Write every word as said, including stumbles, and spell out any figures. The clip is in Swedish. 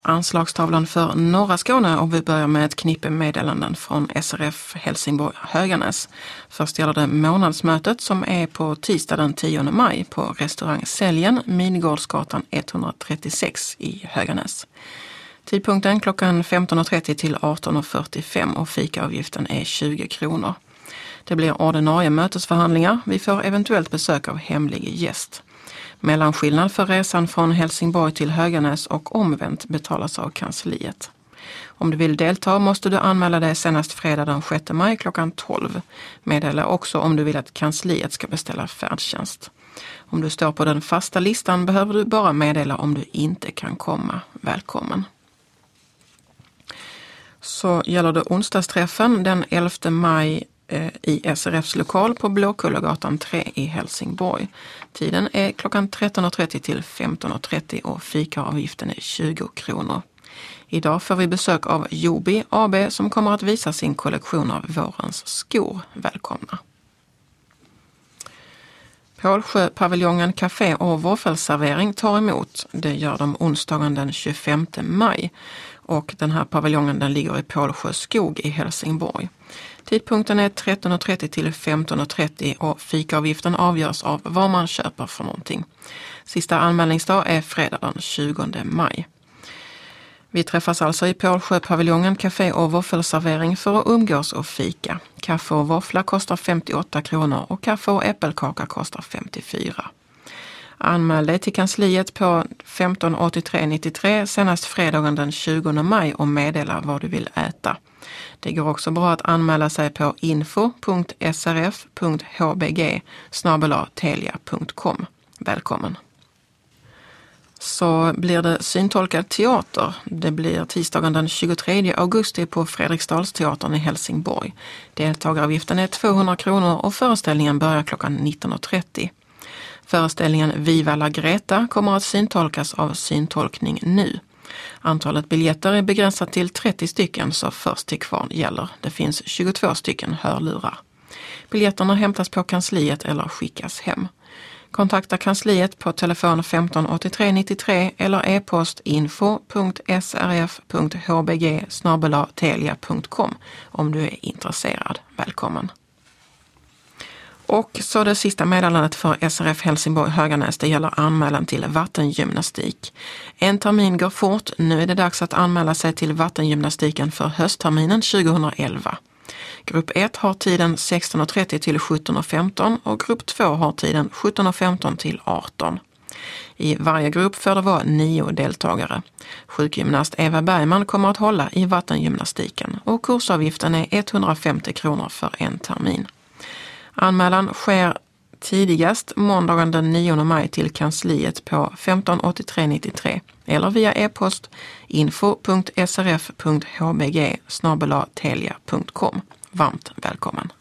Anslagstavlan för norra Skåne och vi börjar med ett knippe meddelanden från S R F Helsingborg Höganäs. Först gäller det månadsmötet som är på tisdag den tionde maj på restaurang Säljen, Midgårdsgatan etthundratrettiosex i Höganäs. Tidpunkten klockan femton trettio till arton fyrtiofem och fikaavgiften är tjugo kronor. Det blir ordinarie mötesförhandlingar. Vi får eventuellt besök av hemlig gäst. Mellanskillnad för resan från Helsingborg till Höganäs och omvänt betalas av kansliet. Om du vill delta måste du anmäla dig senast fredag den sjätte maj klockan tolv. Meddela också om du vill att kansliet ska beställa färdtjänst. Om du står på den fasta listan behöver du bara meddela om du inte kan komma. Välkommen! Så gäller det onsdagsträffen den elfte maj i S R F:s lokal på Blåkullagatan tre i Helsingborg. Tiden är klockan tretton trettio till femton trettio och fikaavgiften är tjugo kronor. Idag får vi besök av Joby A B som kommer att visa sin kollektion av vårens skor. Välkomna! Pålsjöpaviljongen Café och våffelservering tar emot. Det gör de onsdagen den tjugofemte maj. Och den här paviljongen den ligger i Pålsjö skog i Helsingborg. Tidpunkten är tretton trettio till femton trettio och fikaavgiften avgörs av vad man köper för någonting. Sista anmälningsdag är fredag den tjugonde maj. Vi träffas alltså i Pålsjöpaviljongen Café och våffelservering för att umgås och fika. Kaffe och våffla kostar femtioåtta kronor och kaffe och äppelkaka kostar femtiofyra. Anmäl dig till kansliet på femton åttiotre nittiotre senast fredagen den tjugonde maj och meddela vad du vill äta. Det går också bra att anmäla sig på info punkt s r f punkt h b g snabel-a telia punkt com. Välkommen! Så blir det syntolkad teater. Det blir tisdagen den tjugotredje augusti på Fredriksdalsteatern i Helsingborg. Deltagaravgiften är tvåhundra kronor och föreställningen börjar klockan nitton trettio. Föreställningen Viva la Greta kommer att syntolkas av Syntolkning nu. Antalet biljetter är begränsat till trettio stycken så först till kvarn gäller. Det finns tjugotvå stycken hörlurar. Biljetterna hämtas på kansliet eller skickas hem. Kontakta kansliet på telefon femton åttiotre nittiotre eller e-post info punkt s r f punkt h b g snabel-a telia punkt com om du är intresserad. Välkommen! Och så det sista meddelandet för S R F Helsingborg Höganäs, det gäller anmälan till vattengymnastik. En termin går fort, nu är det dags att anmäla sig till vattengymnastiken för höstterminen tjugoelva. Grupp ett har tiden sexton trettio till sjutton femton och grupp två har tiden sjutton femton till arton. I varje grupp får det vara nio deltagare. Sjukgymnast Eva Bergman kommer att hålla i vattengymnastiken och kursavgiften är etthundrafemtio kronor för en termin. Anmälan sker tidigast måndagen den nionde maj till kansliet på femton åttiotre nittiotre eller via e-post info punkt s r f punkt h b g snabel-a telia punkt com. Varmt välkommen!